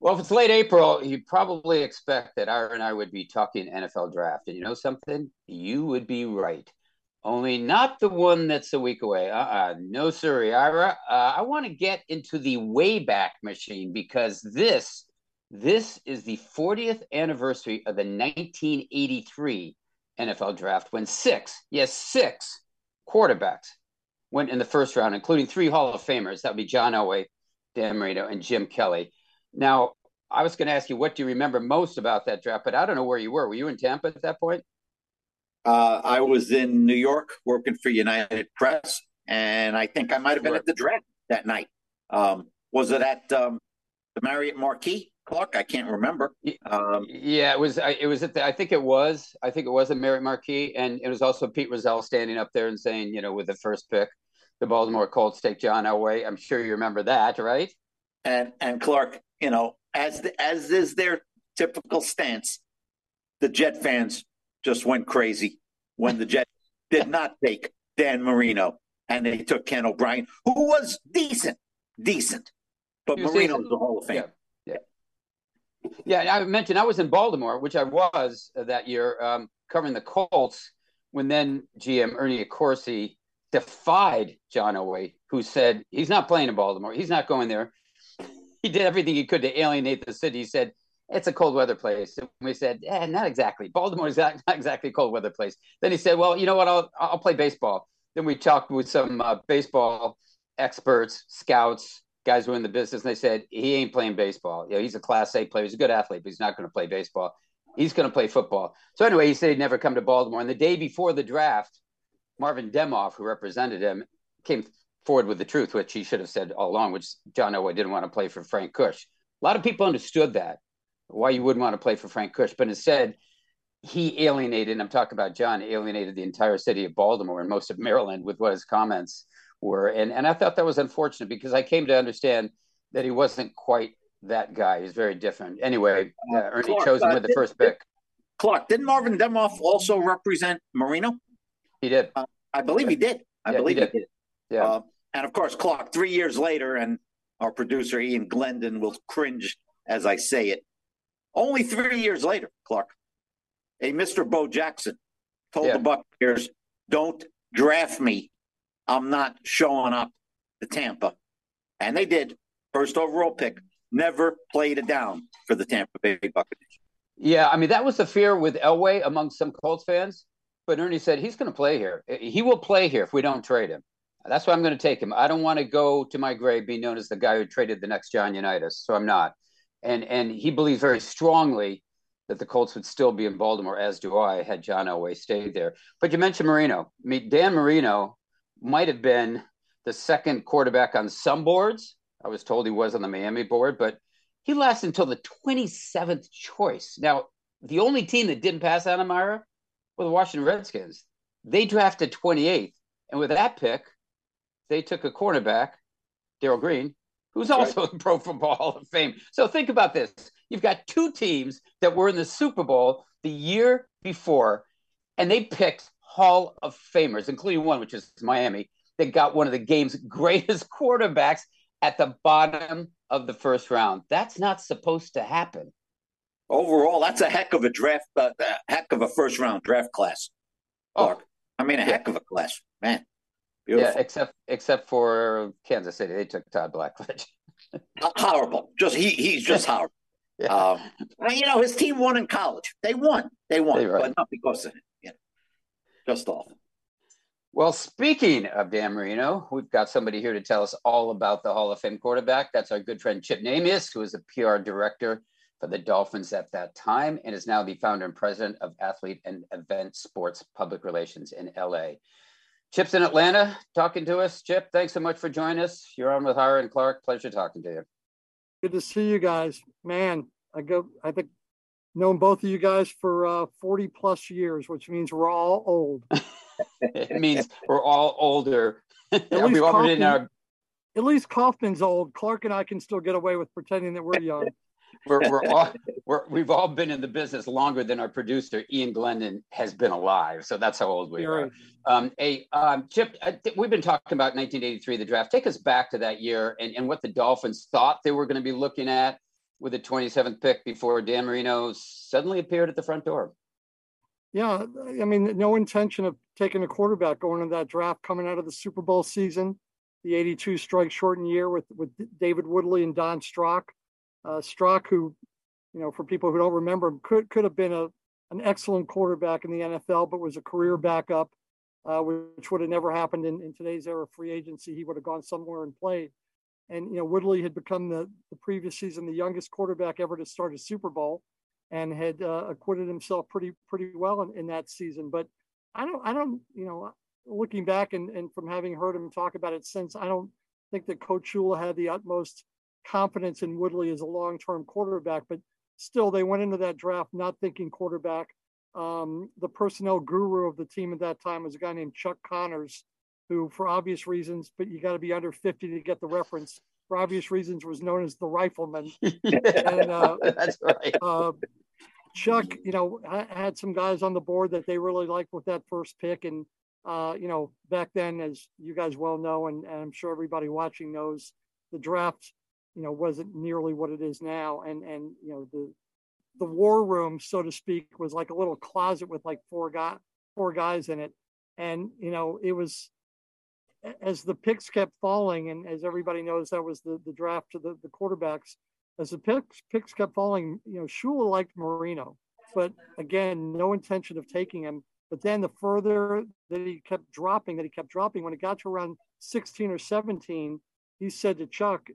Well, if it's late April, you probably expect that Ira and I would be talking NFL draft. And you know something? You would be right. Only not the one that's a week away. No, sir, Ira. I want to get into the Wayback Machine because this is the 40th anniversary of the 1983 NFL draft when six quarterbacks went in the first round, including three Hall of Famers. That would be John Elway, Dan Marino, and Jim Kelly. Now, I was going to ask you, what do you remember most about that draft? But I don't know where you were. Were you in Tampa at that point? I was in New York working for United Press, and I think I might have been at the draft that night. Was it at the Marriott Marquis, Clark? I can't remember. Yeah, it was. It was at the. I think it was. I think it was at Marriott Marquis, and it was also Pete Rozelle standing up there and saying, with the first pick, the Baltimore Colts take John Elway. I'm sure you remember that, right? And Clark, as is their typical stance, the Jet fans just went crazy when the Jets did not take Dan Marino and they took Ken O'Brien, who was decent, but Marino was the Hall of Fame. Yeah. I mentioned I was in Baltimore, which I was that year, covering the Colts when then GM Ernie Accorsi defied John Elway, who said he's not playing in Baltimore. He's not going there. He did everything he could to alienate the city. He said, it's a cold weather place. And we said, not exactly. Baltimore is not exactly a cold weather place. Then he said, well, you know what? I'll play baseball. Then we talked with some baseball experts, scouts, guys who are in the business. And they said, he ain't playing baseball. He's a Class A player. He's a good athlete, but he's not going to play baseball. He's going to play football. So anyway, he said he'd never come to Baltimore. And the day before the draft, Marvin Demoff, who represented him, came forward with the truth, which he should have said all along, which John Elway didn't want to play for Frank Kush. A lot of people understood that, why you wouldn't want to play for Frank Kush, but instead he alienated, and I'm talking about John, alienated the entire city of Baltimore and most of Maryland with what his comments were. And I thought that was unfortunate because I came to understand that he wasn't quite that guy. He's very different. Anyway, Ernie chose him with the first pick. Clark, didn't Marvin Demoff also represent Marino? He did. I believe he did. I believe he did. Yeah. And of course, Clark, 3 years later, and our producer Ian Glendon will cringe as I say it. Only 3 years later, Clark, a Mr. Bo Jackson told the Buccaneers, don't draft me. I'm not showing up to Tampa. And they did. First overall pick. Never played it down for the Tampa Bay Buccaneers. Yeah, I mean, that was the fear with Elway among some Colts fans. But Ernie said, he's going to play here. He will play here if we don't trade him. That's why I'm going to take him. I don't want to go to my grave being known as the guy who traded the next John Unitas, so I'm not. And he believes very strongly that the Colts would still be in Baltimore, as do I, had John Elway stayed there. But you mentioned Marino. I mean, Dan Marino might have been the second quarterback on some boards. I was told he was on the Miami board, but he lasted until the 27th choice. Now, the only team that didn't pass on him, Ira, were the Washington Redskins. They drafted 28th, and with that pick, they took a cornerback, Darrell Green, who's also in Pro Football Hall of Fame. So think about this. You've got two teams that were in the Super Bowl the year before, and they picked Hall of Famers, including one, which is Miami, that got one of the game's greatest quarterbacks at the bottom of the first round. That's not supposed to happen. Overall, that's a heck of a draft, heck of a first-round draft class. Clark. I mean, a heck of a class, man. Beautiful. Yeah, except for Kansas City, they took Todd Blackledge. Horrible. He's just horrible. Yeah. His team won in college. They won, but not because of him. Just awful. Well, speaking of Dan Marino, we've got somebody here to tell us all about the Hall of Fame quarterback. That's our good friend Chip Namias, who was a PR director for the Dolphins at that time and is now the founder and president of Athlete and Event Sports Public Relations in LA. Chip's in Atlanta talking to us. Chip, thanks so much for joining us. You're on with Ira and Clark. Pleasure talking to you. Good to see you guys. Man, I think known both of you guys for 40 plus years, which means we're all old. It means we're all older. At least Kaufman's old. Clark and I can still get away with pretending that we're young. We've all been in the business longer than our producer Ian Glendon has been alive, so that's how old we are. Chip, we've been talking about 1983, the draft. Take us back to that year and what the Dolphins thought they were going to be looking at, with the 27th pick before Dan Marino suddenly appeared at the front door. Yeah, I mean, no intention of taking a quarterback going into that draft coming out of the Super Bowl season, the 82 strike shortened year with David Woodley and Don Strock. Strock, who, for people who don't remember him, could have been an excellent quarterback in the NFL, but was a career backup, which would have never happened in today's era of free agency. He would have gone somewhere and played. And, Woodley had become the previous season the youngest quarterback ever to start a Super Bowl, and had acquitted himself pretty well in that season. But I don't, looking back and from having heard him talk about it since, I don't think that Coach Shula had the utmost confidence in Woodley as a long-term quarterback. But still, they went into that draft not thinking quarterback. The personnel guru of the team at that time was a guy named Chuck Connors, who, for obvious reasons, but you got to be under 50 to get the reference, for obvious reasons, was known as the Rifleman. And, that's right. Chuck, had some guys on the board that they really liked with that first pick. And, back then, as you guys well know, and I'm sure everybody watching knows, the draft, wasn't nearly what it is now. And the war room, so to speak, was like a little closet with like four guys in it. And, it was, as the picks kept falling, and as everybody knows, that was the draft to the quarterbacks. As the picks kept falling, Shula liked Marino, but again, no intention of taking him. But then the further that he kept dropping, when it got to around 16 or 17, he said to Chuck,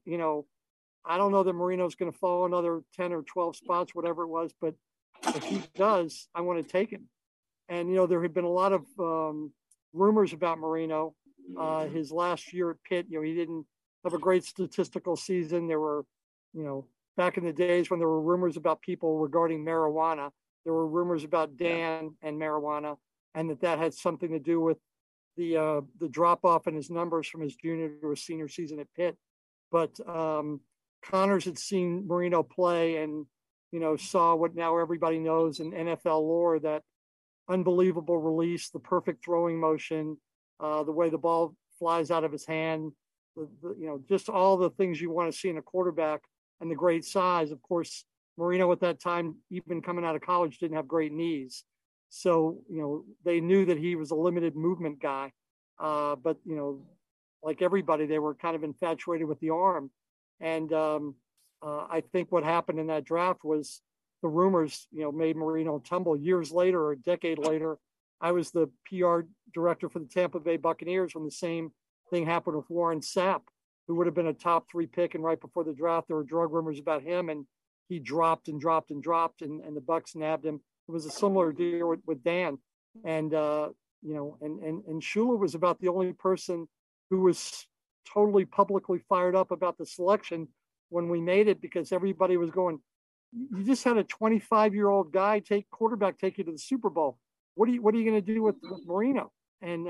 I don't know that Marino's going to fall another 10 or 12 spots, whatever it was, but if he does, I want to take him. And, there had been a lot of rumors about Marino. His last year at Pitt, he didn't have a great statistical season. There were, back in the days when there were rumors about people regarding marijuana, there were rumors about Dan and marijuana, and that had something to do with the drop off in his numbers from his junior to his senior season at Pitt. But Connors had seen Marino play and, saw what now everybody knows in NFL lore, that unbelievable release, the perfect throwing motion, the way the ball flies out of his hand, just all the things you want to see in a quarterback, and the great size. Of course, Marino at that time, even coming out of college, didn't have great knees. So, they knew that he was a limited movement guy. But, like everybody, they were kind of infatuated with the arm. And I think what happened in that draft was the rumors, made Marino tumble. Years later, or a decade later, I was the PR director for the Tampa Bay Buccaneers when the same thing happened with Warren Sapp, who would have been a top 3 pick. And right before the draft, there were drug rumors about him, and he dropped, and the Bucs nabbed him. It was a similar deal with Dan. And, and Shula was about the only person who was totally publicly fired up about the selection when we made it, because everybody was going, you just had a 25-year-old guy quarterback take you to the Super Bowl. What are you going to do with Marino? And,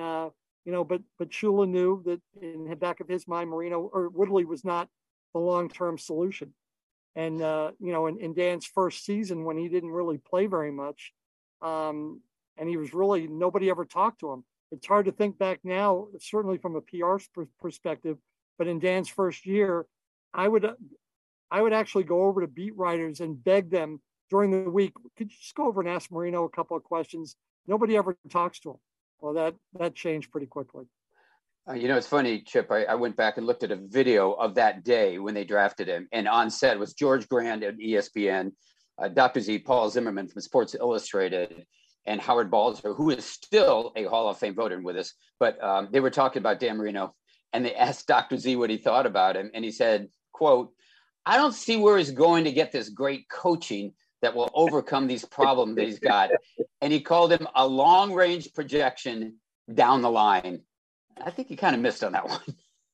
but Shula knew that in the back of his mind, Marino or Woodley was not the long-term solution. And, in Dan's first season, when he didn't really play very much, and he was really, nobody ever talked to him. It's hard to think back now, certainly from a PR perspective, but in Dan's first year, I would actually go over to beat writers and beg them during the week, could you just go over and ask Marino a couple of questions? Nobody ever talks to him. Well, that changed pretty quickly. It's funny, Chip. I went back and looked at a video of that day when they drafted him, and on set was George Grand at ESPN, Dr. Z, Paul Zimmerman from Sports Illustrated, and Howard Balzer, who is still a Hall of Fame voter with us. But they were talking about Dan Marino, and they asked Dr. Z what he thought about him, and he said, quote, I don't see where he's going to get this great coaching that will overcome these problems that he's got. And he called him a long-range projection down the line. I think he kind of missed on that one.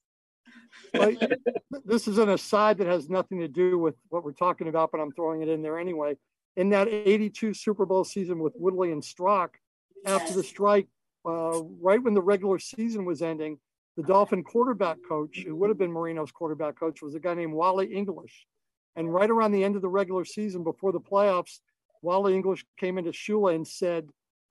Well, this is an aside that has nothing to do with what we're talking about, but I'm throwing it in there anyway. In that 82 Super Bowl season with Woodley and Strock, after the strike, right when the regular season was ending, the Dolphin quarterback coach, who would have been Marino's quarterback coach, was a guy named Wally English. And right around the end of the regular season, before the playoffs, Wally English came into Shula and said,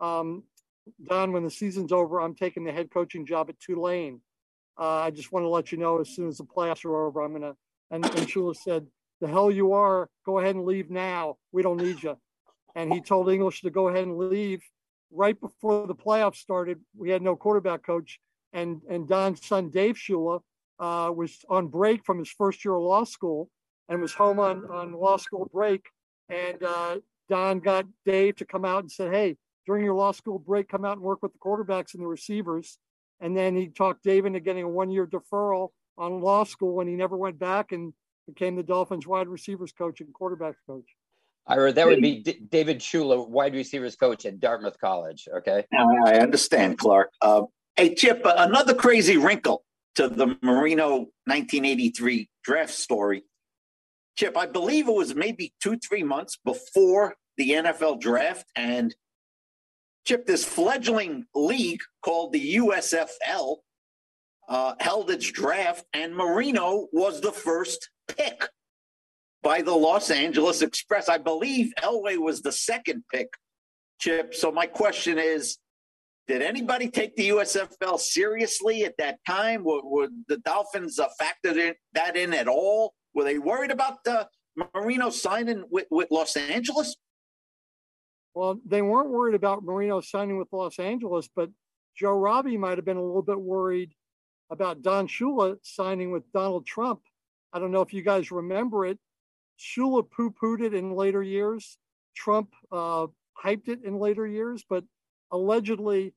Don, when the season's over, I'm taking the head coaching job at Tulane. I just want to let you know, as soon as the playoffs are over, I'm going to, and Shula said, the hell you are, go ahead and leave now. We don't need you. And he told English to go ahead and leave. Right before the playoffs started, we had no quarterback coach. And Don's son, Dave Shula, was on break from his first year of law school and was home on law school break. And Don got Dave to come out and said, hey, during your law school break, come out and work with the quarterbacks and the receivers. And then he talked Dave into getting a 1-year deferral on law school, and he never went back and became the Dolphins wide receivers coach and quarterbacks coach. Ira, that would be David Shula, wide receivers coach at Dartmouth College. Okay. I understand, Clark. Hey, Chip, another crazy wrinkle to the Marino 1983 draft story. Chip, I believe it was maybe 2-3 months before the NFL draft. And Chip, this fledgling league called the USFL held its draft, and Marino was the first pick by the Los Angeles Express. I believe Elway was the second pick, Chip. So my question is, did anybody take the USFL seriously at that time? Were the Dolphins factored that in at all? Were they worried about Marino signing with Los Angeles? Well, they weren't worried about Marino signing with Los Angeles, but Joe Robbie might have been a little bit worried about Don Shula signing with Donald Trump. I don't know if you guys remember it. Shula poo-pooed it in later years. Trump hyped it in later years, but allegedly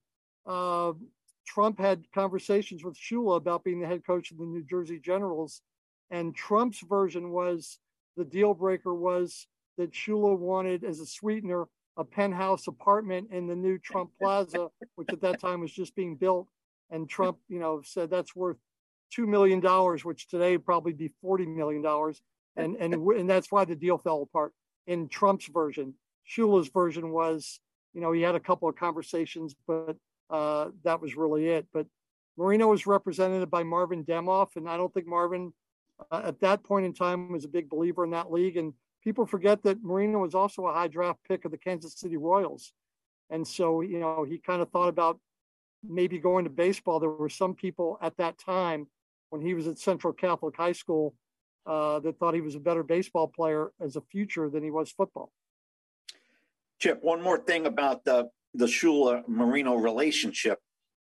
Trump had conversations with Shula about being the head coach of the New Jersey Generals. And Trump's version was, the deal breaker was that Shula wanted, as a sweetener, a penthouse apartment in the new Trump Plaza, which at that time was just being built. And Trump, said that's worth $2 million, which today would probably be $40 million. And that's why the deal fell apart in Trump's version. Shula's version was, he had a couple of conversations, but that was really it. But Marino was represented by Marvin Demoff, and I don't think Marvin at that point in time was a big believer in that league. And people forget that Marino was also a high draft pick of the Kansas City Royals. And so, he kind of thought about maybe going to baseball. There were some people at that time when he was at Central Catholic High School that thought he was a better baseball player as a future than he was football. Chip, one more thing about the Shula-Marino relationship.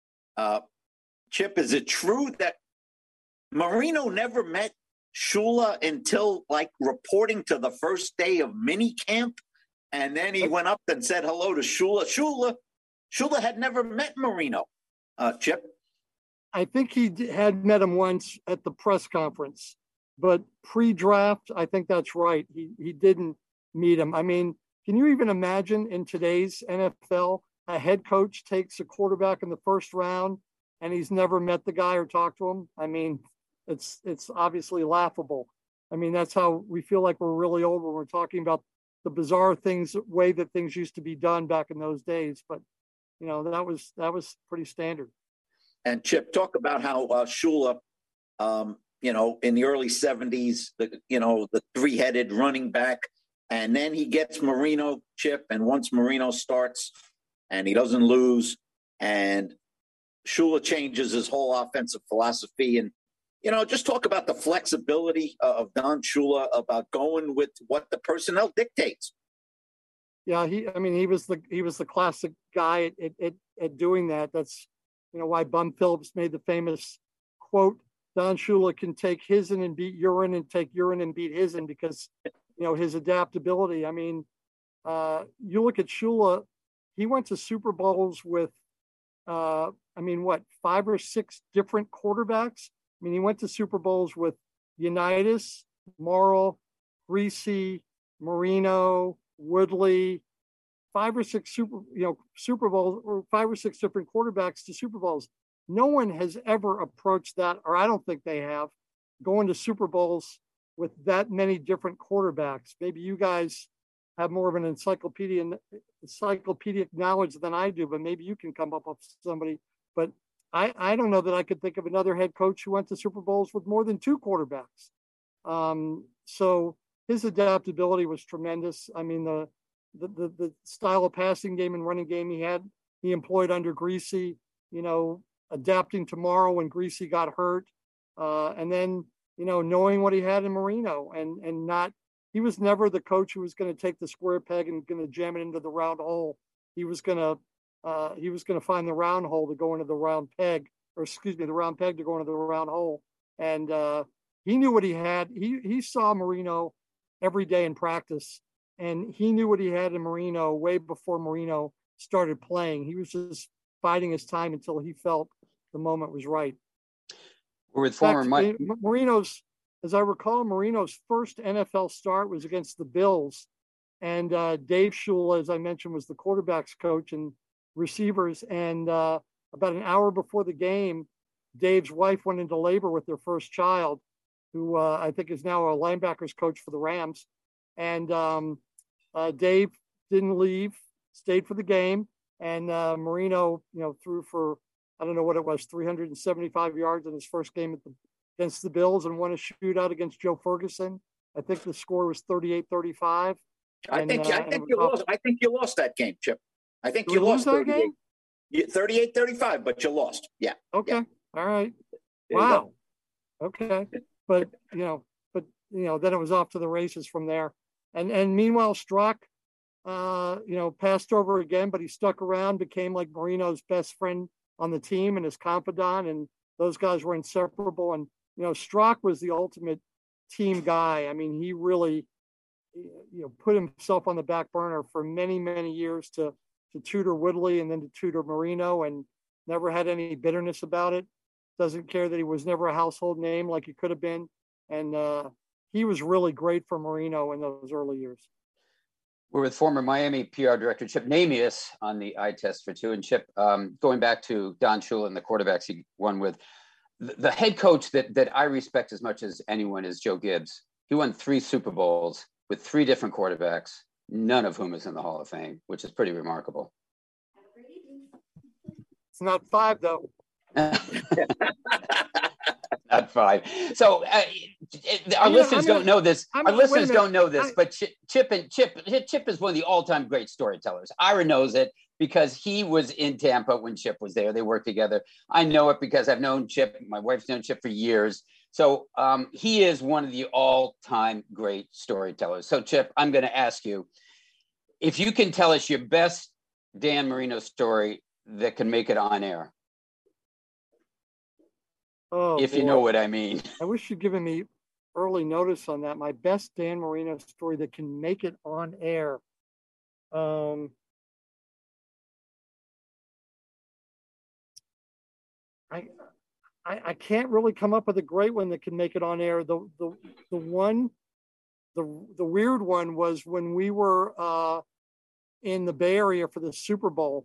Chip, is it true that Marino never met Shula until reporting to the first day of mini camp? And then he went up and said hello to Shula. Shula had never met Marino, Chip. I think he had met him once at the press conference, but pre-draft, I think that's right. He didn't meet him. I mean, can you even imagine in today's NFL, a head coach takes a quarterback in the first round and he's never met the guy or talked to him? I mean, it's obviously laughable. I mean, that's how we feel like we're really old when we're talking about the bizarre way that things used to be done back in those days. But, that was pretty standard. And Chip, talk about how Shula, in the early 70s, the three-headed running back, and then he gets Marino, Chip, and once Marino starts and he doesn't lose, and Shula changes his whole offensive philosophy. And, just talk about the flexibility of Don Shula about going with what the personnel dictates. Yeah, he was the classic guy at doing that. That's, why Bum Phillips made the famous quote, Don Shula can take his'n and beat urine and take urine and beat his'n, because, his adaptability. I mean, you look at Shula, he went to Super Bowls with, 5 or 6 different quarterbacks. I mean, he went to Super Bowls with Unitas, Morrill, Greasy, Marino, Woodley, 5 or 6 Super Bowls, or 5 or 6 different quarterbacks to Super Bowls. No one has ever approached that, or I don't think they have, going to Super Bowls with that many different quarterbacks. Maybe you guys have more of an encyclopedic knowledge than I do, but maybe you can come up with somebody. But I don't know that I could think of another head coach who went to Super Bowls with more than 2 quarterbacks. So his adaptability was tremendous. I mean, the style of passing game and running game he employed under Greasy, adapting tomorrow when Greasy got hurt. And then knowing what he had in Marino and not, he was never the coach who was going to take the square peg and going to jam it into the round hole. He was going to find the round hole to go into the round peg, or excuse me, the round peg to go into the round hole. And he knew what he had. He saw Marino every day in practice, and he knew what he had in Marino way before Marino started playing. He was just biding his time until he felt the moment was right. With former Mike Marino's, as I recall, Marino's first NFL start was against the Bills, and Dave Shula, as I mentioned, was the quarterback's coach and receivers. And about an hour before the game, Dave's wife went into labor with their first child, who I think is now a linebackers coach for the Rams. And Dave didn't leave, stayed for the game, and Marino, threw for, I don't know what it was, 375 yards in his first game against the Bills, and won a shootout against Joe Ferguson. I think the score was 38-35. I think you lost. I think you lost that game, Chip. I think you lost that game. 38-35, but you lost. Yeah. Okay. Yeah. All right. Wow. Okay. But then it was off to the races from there. And meanwhile, Strzok, passed over again, but he stuck around, became like Marino's best friend on the team and his confidant, and those guys were inseparable. And Strzok was the ultimate team guy. I mean, he really put himself on the back burner for many, many years to tutor Woodley and then to tutor Marino, and never had any bitterness about it. Doesn't care that he was never a household name like he could have been. And he was really great for Marino in those early years. We're with former Miami PR director Chip Namias on the eye test for two. And Chip, going back to Don Shula and the quarterbacks he won with, the head coach that I respect as much as anyone is Joe Gibbs. He won 3 Super Bowls with 3 different quarterbacks, none of whom is in the Hall of Fame, which is pretty remarkable. It's not 5, though. Not 5. So our listeners don't know this. Our listeners don't know this, but Chip is one of the all-time great storytellers. Ira knows it because he was in Tampa when Chip was there. They worked together. I know it because I've known Chip. My wife's known Chip for years. So he is one of the all-time great storytellers. So Chip, I'm going to ask you, if you can tell us your best Dan Marino story that can make it on air. Oh, if you know what I mean. I wish you'd given me early notice on that. My best Dan Marino story that can make it on air. I can't really come up with a great one that can make it on air. The weird one was when we were in the Bay Area for the Super Bowl,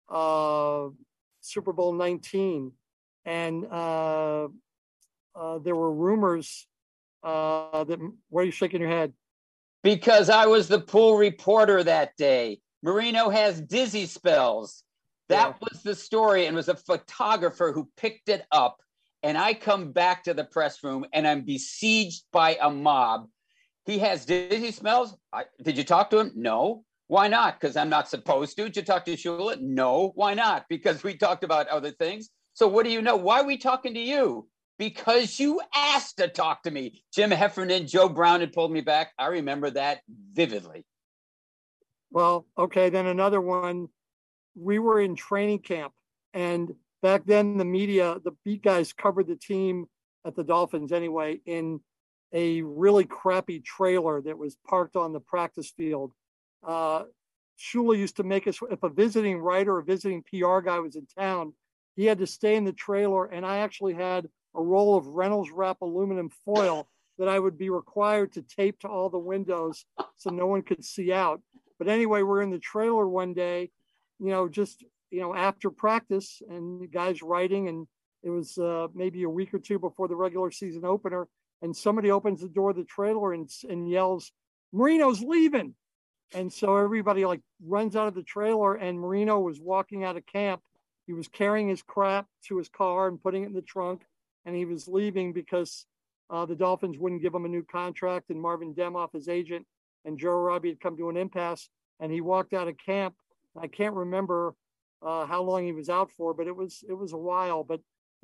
Super Bowl 19. And there were rumors that, why are you shaking your head? Because I was the pool reporter that day. Marino has dizzy spells. That was the story, and it was a photographer who picked it up. And I come back to the press room, and I'm besieged by a mob. He has dizzy spells. Did you talk to him? No. Why not? Because I'm not supposed to. Did you talk to Shula? No. Why not? Because we talked about other things. So what do you know? Why are we talking to you? Because you asked to talk to me. Jim Heffernan, Joe Brown had pulled me back. I remember that vividly. Well, okay, then another one. We were in training camp, and back then the media, the beat guys covered the team at the Dolphins anyway in a really crappy trailer that was parked on the practice field. Shula used to make us, if a visiting writer or visiting PR guy was in town, he had to stay in the trailer, and I actually had a roll of Reynolds Wrap aluminum foil that I would be required to tape to all the windows so no one could see out. But anyway, we're in the trailer one day, after practice, and the guys writing, and it was maybe a week or two before the regular season opener, and somebody opens the door of the trailer and yells, "Marino's leaving." And so everybody runs out of the trailer, and Marino was walking out of camp. He was carrying his crap to his car and putting it in the trunk, and he was leaving because the Dolphins wouldn't give him a new contract, and Marvin Demoff, his agent, and Joe Robbie had come to an impasse, and he walked out of camp. I can't remember how long he was out for, but it was a while. But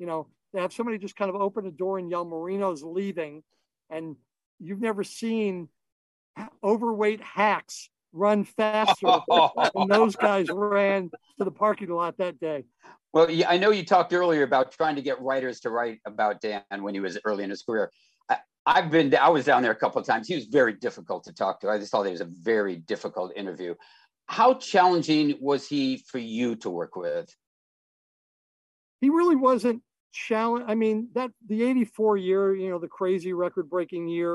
to have somebody just kind of open the door and yell, Marino's leaving. And you've never seen overweight hacks run faster than those guys ran to the parking lot that day. Well, yeah, I know you talked earlier about trying to get writers to write about Dan when he was early in his career. I was down there a couple of times. He was very difficult to talk to. I just thought it was a very difficult interview. How challenging was he for you to work with? He really wasn't challenged. I mean, the 84 year, the crazy record-breaking year,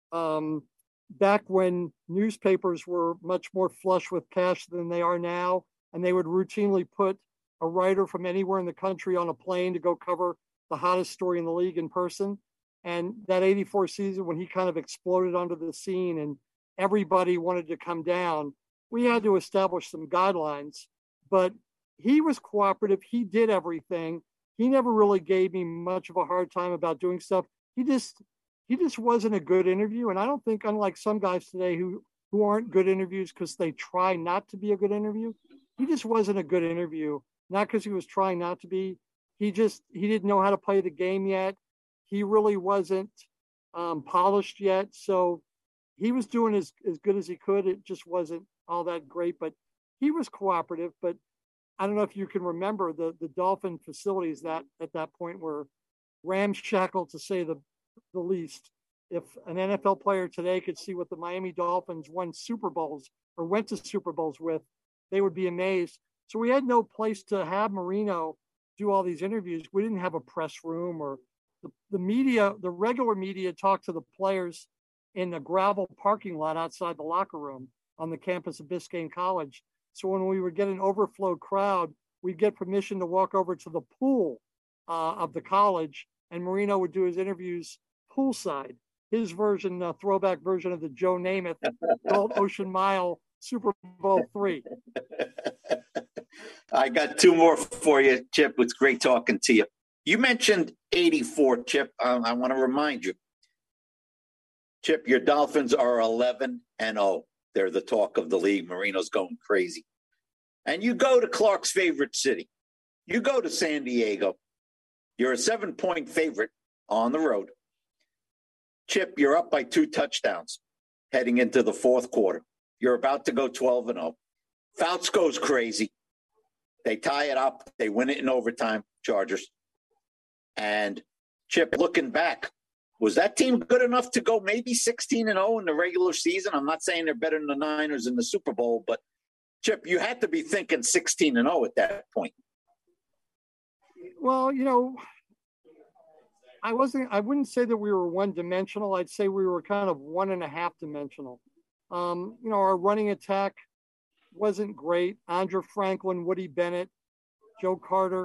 back when newspapers were much more flush with cash than they are now, and they would routinely put a writer from anywhere in the country on a plane to go cover the hottest story in the league in person. And that 84 season, when he kind of exploded onto the scene and everybody wanted to come down, we had to establish some guidelines. But he was cooperative. He did everything. He never really gave me much of a hard time about doing stuff. He just wasn't a good interview. And I don't think, unlike some guys today who aren't good interviews because they try not to be a good interview, he just wasn't a good interview. Not because he was trying not to be. He didn't know how to play the game yet. He really wasn't polished yet. So he was doing as good as he could. It just wasn't all that great, but he was cooperative. But I don't know if you can remember the Dolphin facilities that at that point were ramshackle, to say the least. If an NFL player today could see what the Miami Dolphins won Super Bowls or went to Super Bowls with, they would be amazed. So we had no place to have Marino do all these interviews. We didn't have a press room, or the media, the regular media talked to the players in the gravel parking lot outside the locker room on the campus of Biscayne College. So when we would get an overflow crowd, we'd get permission to walk over to the pool of the college, and Marino would do his interviews poolside. His version, throwback version of the Joe Namath called Ocean Mile Super Bowl III. I got two more for you, Chip. It's great talking to you. You mentioned 84, Chip. I want to remind you, Chip, your Dolphins are 11-0. They're the talk of the league. Marino's going crazy. And you go to Clark's favorite city. You go to San Diego. You're a 7-point favorite on the road. Chip, you're up by 2 touchdowns heading into the fourth quarter. You're about to go 12-0. Fouts goes crazy. They tie it up. They win it in overtime, Chargers. And Chip, looking back, was that team good enough to go maybe 16-0 in the regular season? I'm not saying they're better than the Niners in the Super Bowl, but Chip, you had to be thinking 16-0 at that point. Well, I wouldn't say that we were one-dimensional. I'd say we were kind of 1.5-dimensional. Our running attack wasn't great. Andre Franklin, Woody Bennett, Joe Carter.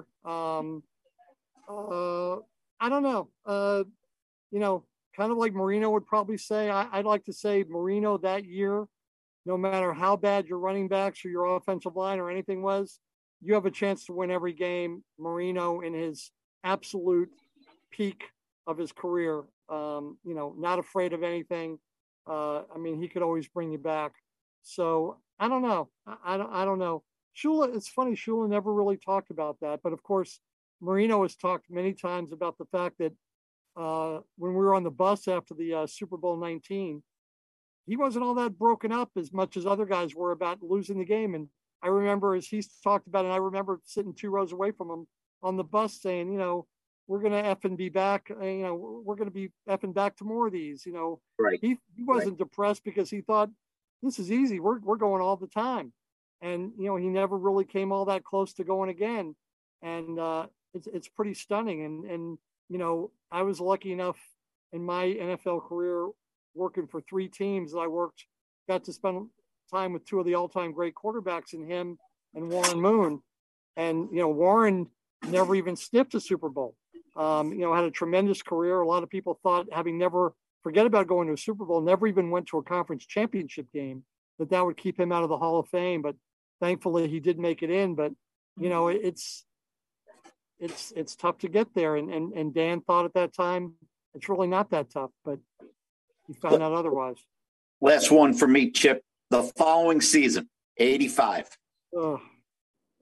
I don't know. Kind of like Marino would probably say, I'd like to say Marino that year, no matter how bad your running backs or your offensive line or anything was, you have a chance to win every game. Marino in his absolute peak of his career, not afraid of anything. He could always bring you back. So I don't know. I don't know. Shula, it's funny, Shula never really talked about that. But of course, Marino has talked many times about the fact that when we were on the bus after the Super Bowl 19, he wasn't all that broken up as much as other guys were about losing the game. And I remember, as he's talked about it, and I remember sitting 2 rows away from him on the bus saying, we're going to effing be back. We're going to be effing back to more of these. Right. He wasn't depressed because he thought, this is easy. We're going all the time. And, he never really came all that close to going again. And it's pretty stunning. And I was lucky enough in my NFL career working for 3 teams that got to spend time with 2 of the all-time great quarterbacks in him and Warren Moon. And, Warren never even sniffed a Super Bowl. Had a tremendous career. A lot of people thought, forget about going to a Super Bowl, never even went to a conference championship game, that would keep him out of the Hall of Fame. But thankfully he did make it in. But, it's tough to get there. And Dan thought at that time, it's really not that tough, but he found out otherwise. Last one for me, Chip. The following season, 85.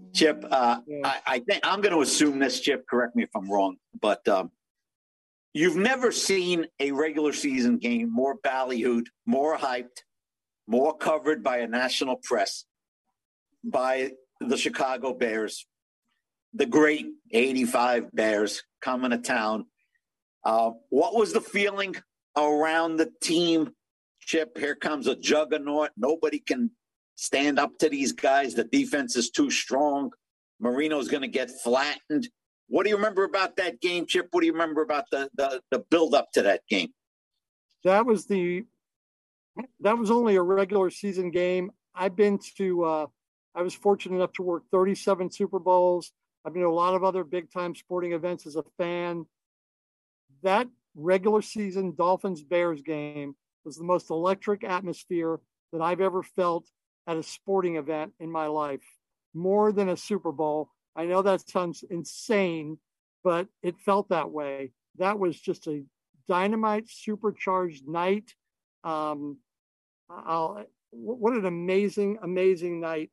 Chip, Yeah. I think I'm going to assume this, Chip, correct me if I'm wrong, but you've never seen a regular season game more ballyhooed, more hyped, more covered by a national press, by the Chicago Bears, the great 85 Bears coming to town. What was the feeling around the team, Chip? Here comes a juggernaut. Nobody can stand up to these guys. The defense is too strong. Marino's going to get flattened. What do you remember about that game, Chip? What do you remember about the build up to that game? That was only a regular season game. I was fortunate enough to work 37 Super Bowls. I've been to a lot of other big time sporting events as a fan. That regular season Dolphins Bears game was the most electric atmosphere that I've ever felt at a sporting event in my life, more than a Super Bowl. I know that sounds insane, but it felt that way. That was just a dynamite, supercharged night. What an amazing, amazing night.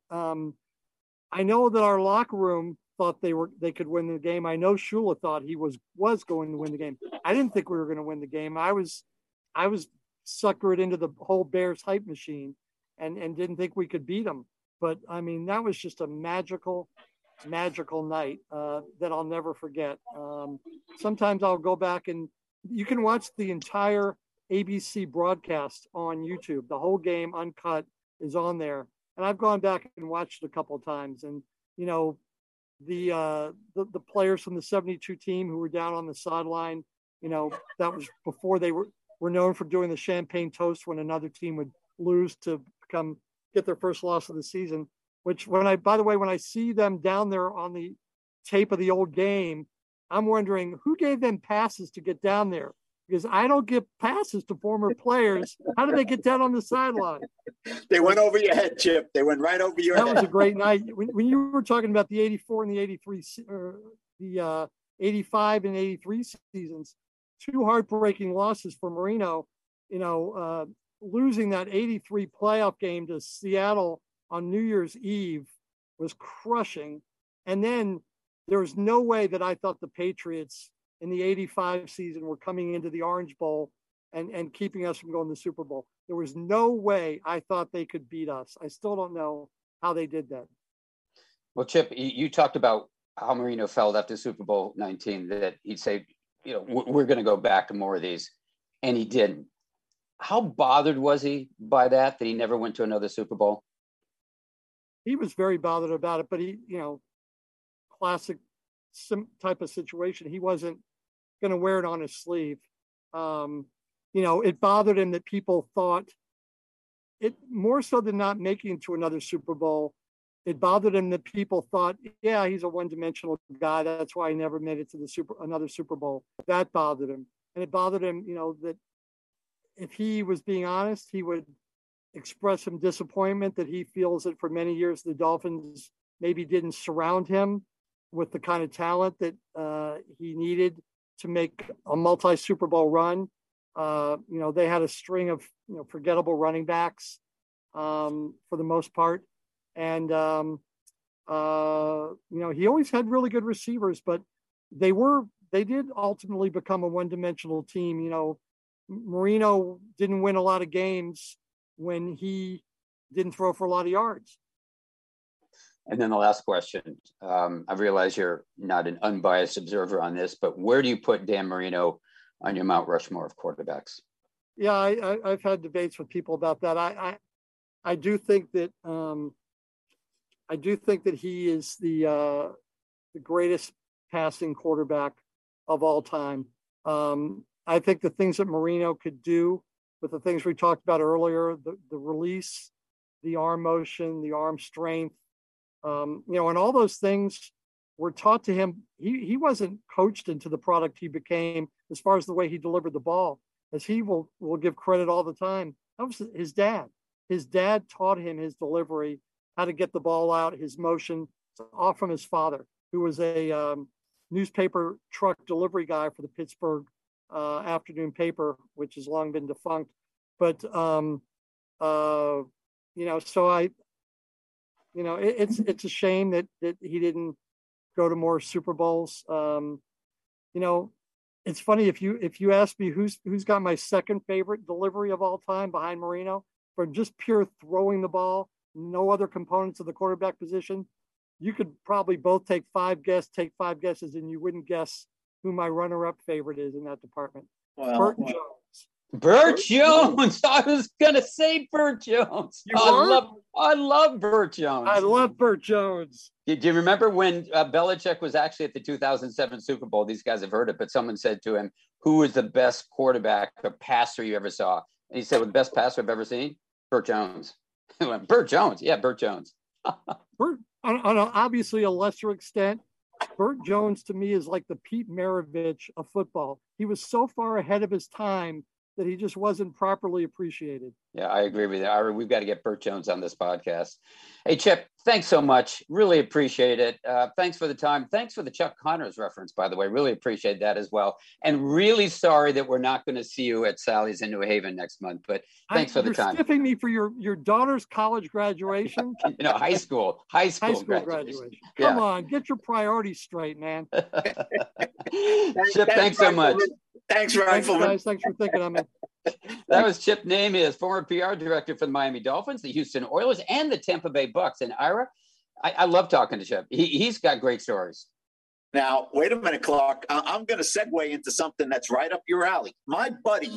I know that our locker room thought they could win the game. I know Shula thought he was going to win the game. I didn't think we were going to win the game. I was suckered into the whole Bears hype machine and didn't think we could beat them. But I mean, that was just a magical night that I'll never forget. Sometimes I'll go back and you can watch the entire ABC broadcast on YouTube. The whole game uncut is on there. And I've gone back and watched it a couple of times. And, you know, the players from the 72 team who were down on the sideline, you know, that was before they were known for doing the champagne toast when another team would lose to get their first loss of the season, which by the way, when I see them down there on the tape of the old game, I'm wondering who gave them passes to get down there, because I don't give passes to former players. How did they get down on the sideline? They went over your head, Chip. They went right over your head. That was a great night. When you were talking about the 84 and the 83, or the 85 and 83 seasons, two heartbreaking losses for Marino, you know, losing that 83 playoff game to Seattle on New Year's Eve was crushing. And then there was no way that I thought the Patriots in the 85 season were coming into the Orange Bowl and keeping us from going to the Super Bowl. There was no way I thought they could beat us. I still don't know how they did that. Well, Chip, you talked about how Marino felt after Super Bowl 19, that he'd say, you know, we're going to go back to more of these. And he didn't. How bothered was he by that he never went to another Super Bowl? He was very bothered about it, but he, you know, classic type of situation. He wasn't going to wear it on his sleeve. You know, it bothered him that people thought it more so than not making it to another Super Bowl. It bothered him that people thought, yeah, he's a one-dimensional guy. That's why he never made it to another Super Bowl. That bothered him. And it bothered him, you know, that if he was being honest, he would express some disappointment that he feels that for many years the Dolphins maybe didn't surround him with the kind of talent that he needed to make a multi-Super Bowl run. You know, they had a string of, you know, forgettable running backs for the most part. And, you know, he always had really good receivers, but they did ultimately become a one-dimensional team. You know, Marino didn't win a lot of games when he didn't throw for a lot of yards. And then the last question, I realize you're not an unbiased observer on this, but where do you put Dan Marino on your Mount Rushmore of quarterbacks? Yeah, I've had debates with people about that. I do think that he is the greatest passing quarterback of all time. I think the things that Marino could do with the things we talked about earlier, the release, the arm motion, the arm strength, you know, and all those things were taught to him. He wasn't coached into the product he became as far as the way he delivered the ball, as he will give credit all the time. That was his dad. His dad taught him his delivery, how to get the ball out, his motion, all from his father, who was a newspaper truck delivery guy for the Pittsburgh afternoon paper, which has long been defunct. But, you know, so It's a shame that he didn't go to more Super Bowls. It's funny if you ask me who's got my second favorite delivery of all time behind Marino for just pure throwing the ball, no other components of the quarterback position. You could probably both take five guesses, and you wouldn't guess who my runner-up favorite is in that department. Burt Jones. Burt Jones. I was gonna say Burt Jones. I love Burt Jones. I love Burt Jones. Do you remember when Belichick was actually at the 2007 Super Bowl? These guys have heard it, but someone said to him, "Who is the best quarterback or passer you ever saw?" And he said, "Well, the best passer I've ever seen, Burt Jones." He went, "Burt Jones, yeah, Burt Jones." Burt, on obviously a lesser extent, Burt Jones to me is like the Pete Maravich of football. He was so far ahead of his time that he just wasn't properly appreciated. Yeah, I agree with you. Ira, we've got to get Burt Jones on this podcast. Hey, Chip, thanks so much. Really appreciate it. Thanks for the time. Thanks for the Chuck Connors reference, by the way. Really appreciate that as well. And really sorry that we're not going to see you at Sally's in New Haven next month, but thanks for the time. You're stiffing me for your daughter's college graduation. High school graduation. Come on, get your priorities straight, man. Chip, thanks so much. Thanks, Rifleman. Thanks for thinking of me. That was Chip Namias, former PR director for the Miami Dolphins, the Houston Oilers, and the Tampa Bay Bucks. And Ira, I love talking to Chip. He's got great stories. Now, wait a minute, Clark. I'm going to segue into something that's right up your alley. My buddy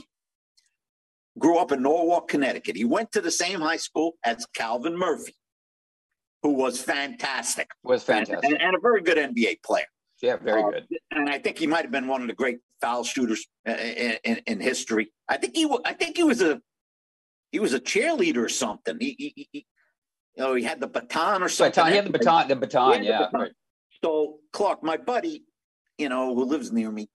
grew up in Norwalk, Connecticut. He went to the same high school as Calvin Murphy, who was fantastic. And a very good NBA player. Yeah, very good. And I think he might have been one of the great foul shooters in history. I think he was a cheerleader or something. He had the baton or something. He had the baton. Yeah. Right. So Clark, my buddy, who lives near me,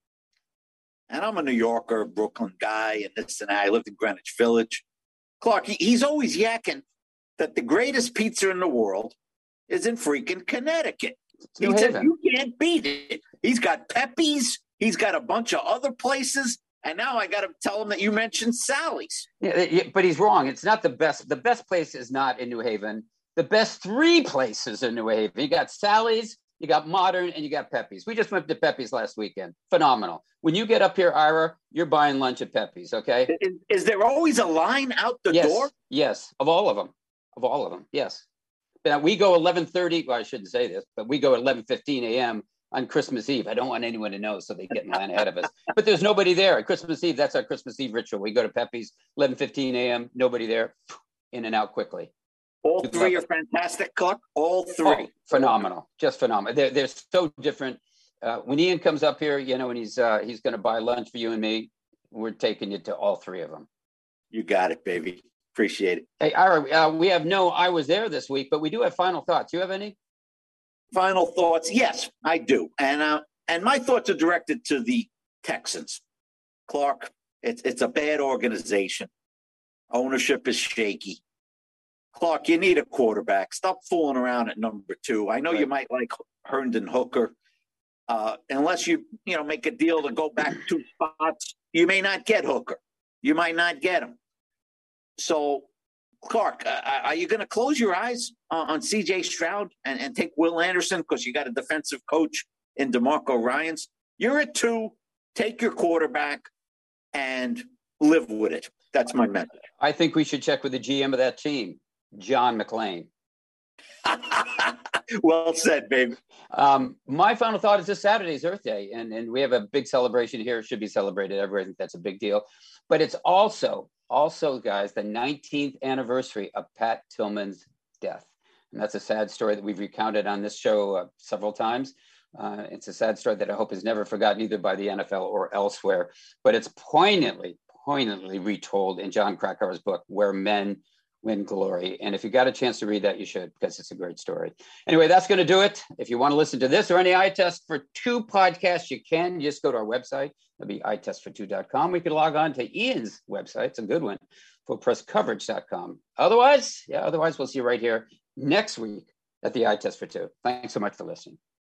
and I'm a New Yorker, Brooklyn guy, and this and that. I lived in Greenwich Village. Clark, he's always yakking that the greatest pizza in the world is in freaking Connecticut. He said, you can't beat it. He's got Pepe's. He's got a bunch of other places. And now I got to tell him that you mentioned Sally's. Yeah, but he's wrong. It's not the best. The best place is not in New Haven. The best three places in New Haven. You got Sally's, you got Modern, and you got Pepe's. We just went to Pepe's last weekend. Phenomenal. When you get up here, Ira, you're buying lunch at Pepe's, okay? Is there always a line out the door? Yes, of all of them. Yes. Now, we go 11:30. Well, I shouldn't say this, but we go at 11:15 a.m. on Christmas Eve. I don't want anyone to know, so they get in line ahead of us. But there's nobody there at Christmas Eve. That's our Christmas Eve ritual. We go to Pepe's 11:15 a.m. Nobody there. In and out quickly. All three are fantastic, Clark. All three, phenomenal, just phenomenal. They're so different. When Ian comes up here, and he's going to buy lunch for you and me, we're taking you to all three of them. You got it, baby. Appreciate it. Hey, Ira, we have no I was there this week, but we do have final thoughts. You have any? Final thoughts? Yes, I do. And my thoughts are directed to the Texans. Clark, it's a bad organization. Ownership is shaky. Clark, you need a quarterback. Stop fooling around at number 2. I know You might like Herndon Hooker. Unless you make a deal to go back 2 spots, you may not get Hooker. You might not get him. So, Clark, are you going to close your eyes on C.J. Stroud and take Will Anderson because you got a defensive coach in DeMarco Ryans? You're at 2. Take your quarterback and live with it. That's my message. I think we should check with the GM of that team, John McClain. Well said, baby. My final thought is this Saturday's Earth Day, and we have a big celebration here. It should be celebrated everywhere. I think that's a big deal. But it's also, guys, the 19th anniversary of Pat Tillman's death. And that's a sad story that we've recounted on this show several times. It's a sad story that I hope is never forgotten either by the NFL or elsewhere. But it's poignantly retold in John Krakauer's book, Where Men Win Glory. And if you got a chance to read that, you should, because it's a great story. Anyway, that's going to do it. If you want to listen to this or any Eye Test for 2 podcasts, you can just go to our website. It'll be eyetestfor2.com. We can log on to Ian's website. It's a good one, fullpresscoverage.com. Otherwise, we'll see you right here next week at the Eye Test for 2. Thanks so much for listening.